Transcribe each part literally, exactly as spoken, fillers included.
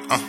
Uh.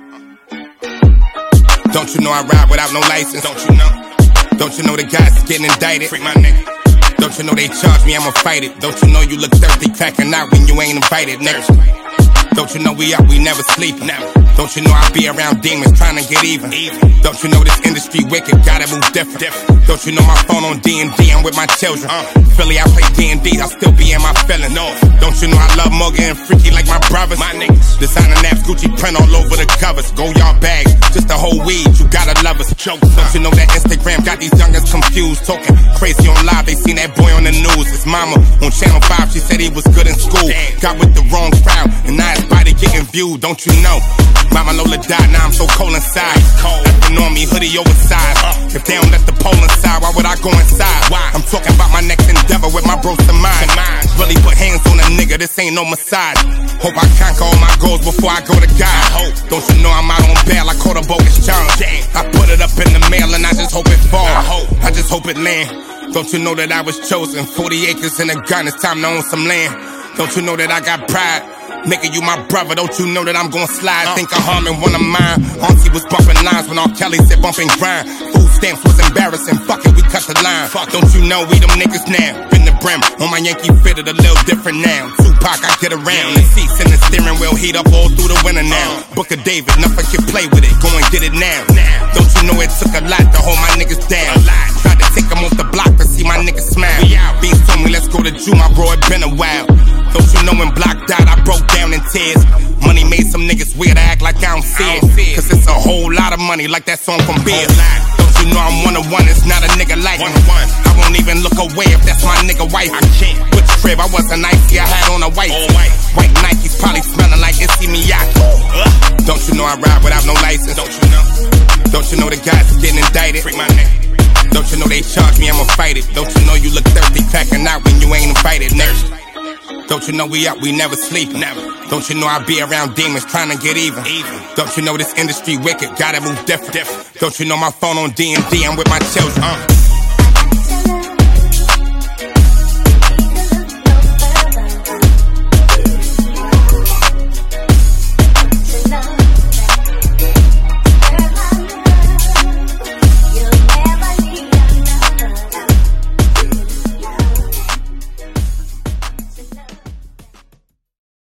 Don't you know I ride without no license? Don't you know? Don't you know the guys is getting indicted? Freak my nigga. Don't you know they charge me, I'ma fight it. Don't you know you look thirsty, cracking out when you ain't invited, nigga? Don't you know we up, we never sleep. Never. Don't you know I be around demons trying to get even. even. Don't you know this industry wicked, gotta move different. different. Don't you know my phone on D and D, I'm with my children. Uh. Philly, I play D and D, I still be in my feelings. No. Don't you know I love Morgan and Freaky like my brothers? My niggas. Designer naps, Gucci print all over the covers. Go y'all bags, just a whole weed, you gotta love us. Choke. Don't you know that Instagram got these youngers confused, talking crazy on live, they seen that boy on the news. His mama on Channel five, she said he was good in school. Damn. Got with the wrong crowd, and now his body getting viewed, don't you know? Mama Lola died, now I'm so cold inside. Effing on me, hoodie oversized. Uh. If they don't let the pole inside, why would I go inside? Why? I'm talking about my next endeavor with my bros to mine. Really put hands on a nigga, this ain't no massage. Hope I conquer all my goals before I go to God. I hope. Don't you know I'm out on bail, I caught a bogus charge. Damn. I put it up in the mail and I just hope it fall. I hope. I just hope it land. Don't you know that I was chosen? forty acres and a gun, it's time to own some land. Don't you know that I got pride? Nigga, you my brother, don't you know that I'm gon' slide? Think I'm harming one of mine. Auntie was bumping lines when R. Kelly said bump and grind. Food stamps was embarrassing, fuck it, we cut the line. Fuck, don't you know we them niggas now? Been the brim, on my Yankee fitted a little different now. Tupac, I get around. The seats and the steering wheel heat up all through the winter now. Book of David, nothing can play with it, go and get it now. Don't you know it took a lot to hold my niggas down? Tried to take them off the block to see my niggas smile. Beans told me let's go to Jew, my bro, it been a while. Don't you know when Block died, I broke down in tears. Money made some niggas weird, I act like I don't see it. Cause it's a whole lot of money, like that song from Beer. Don't you know I'm one of one, it's not a nigga like me. I won't even look away if that's my nigga wife. I can't. Which crib, I wasn't icy, I had on a white. White Nikes, probably smelling like Issey Miyake. Don't you know I ride without no license? Don't you know? Don't you know the guys is getting indicted? Freak my nigga. Don't you know they charge me, I'ma fight it. Don't you know you look thirsty, cracking out when you ain't invited, nigga? Don't you know we up, we never sleep. Never. Don't you know I be around demons trying to get even. even. Don't you know this industry wicked, gotta move different. different. Don't you know my phone on D and D, I'm with my children. Uh.